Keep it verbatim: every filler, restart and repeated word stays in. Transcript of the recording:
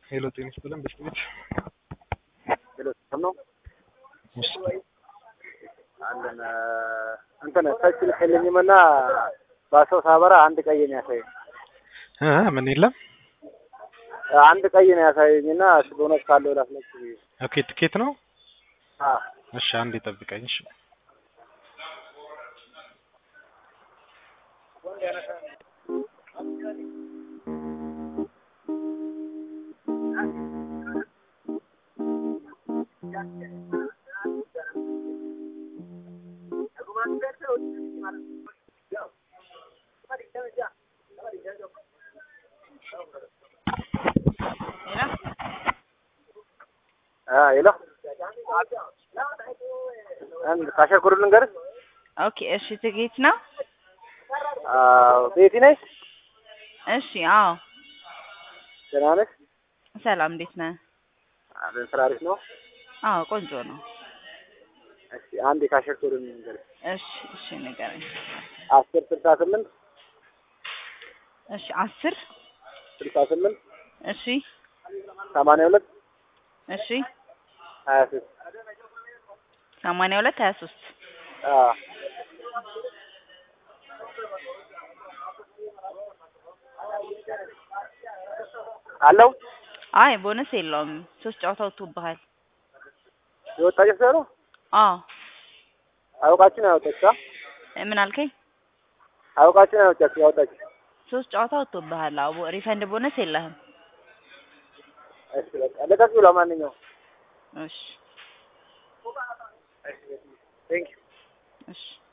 ሄሎ ጤና ይስጥልን በስጥልኝ ሄሎ ሰምነው እሺ አንደና እንትን ታች ልከልኝምና ባሰው ሳበራ አንድ ቀይ ነው ያሳየኝ እ ምን ይላል አንድ ቀይ ነው ያሳየኝና ስለሆነ ካለው ላስነክ ኦኬ ትኬት ነው አ እሺ አንዴ ጠብቀኝ እሺ አ ሄሎ አንድ ካሸኩሩልን ጋር ኦኬ እሺ ትኬት ነው አ ቤቲ ነሽ እሺ አዎ ደህና ነሽ ሰላም እንዴት ነህ አለን ስራ አሪፍ ነው አዎ ቆንጆ ነው እሺ አንድ ካሸኩሩልን ጋር እሺ እሺ ንገረኝ አስር ስልሳ ስምንት እሺ አስር ስልሳ ስምንት እሺ ሰማንያ ሁለት እሺ ሀያ ሶስት ሰማንያ ሁለት ሀያ ሶስት አ አለው አይ ቦነስ የለውም ሶስት ጨዋታ ወጥቶብሃል የወጣች ሰው ነው አዎ አውቃችሁ ነው ያወጣችው ምን አልከኝ አውቃችሁ ነው ያወጣችው ያወጣች ሶስት ጨዋታ ወጥቶብሃል አዎ ሪፈንድ ቦነስ የለህም እሺ በቃ ለቀቅ ብሎ ማንኛው እሺ ቴንክ ዩ እሺ